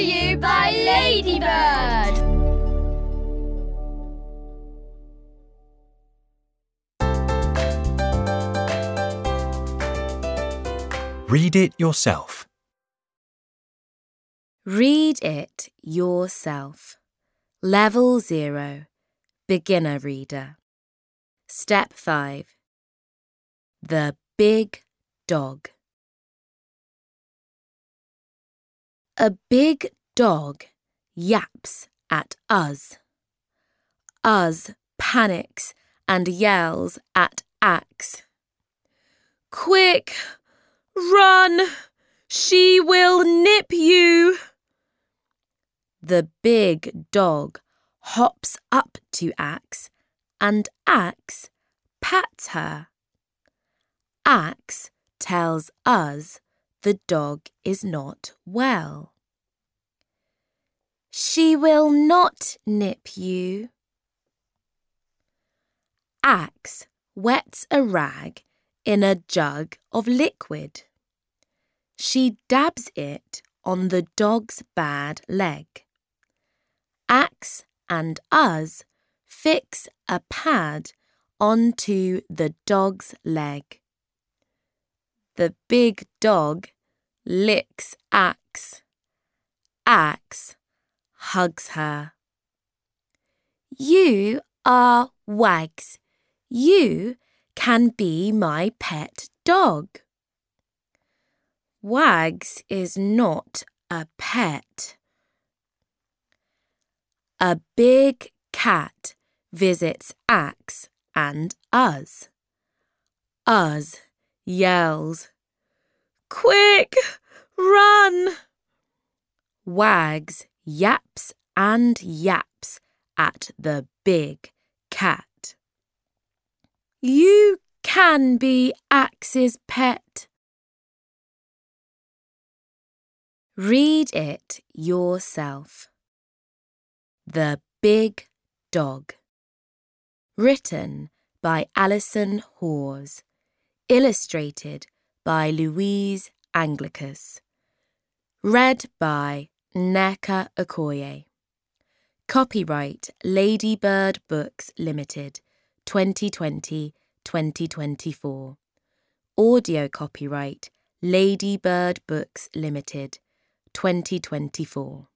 you by Ladybird. Read it yourself. Read it yourself. Level 0. Beginner Reader. Step 5. The Big Dog. A big dog yaps at Uz. Uz panics and yells at Ax. "Quick! Run! She will nip you!" The big dog hops up to Ax and Ax pats her. Ax tells Uz the dog is not well. "She will not nip you." Ax wets a rag in a jug of liquid. She dabs it on the dog's bad leg. Ax and Uz fix a pad onto the dog's leg. The big dog licks Ax. Ax hugs her. "You are Wags. You can be my pet dog." Wags is not a pet. A big cat visits Ax and Uz. Uz yells, "Quick! Run!" Wags yaps and yaps at the big cat. "You can be Ax's pet." Read it yourself. The Big Dog. Written by Alison Hawes. Illustrated by Louise Anglicus. Read by Nneka Okoye. Copyright Ladybird Books Limited, 2020-2024. Audio copyright Ladybird Books Limited, 2024.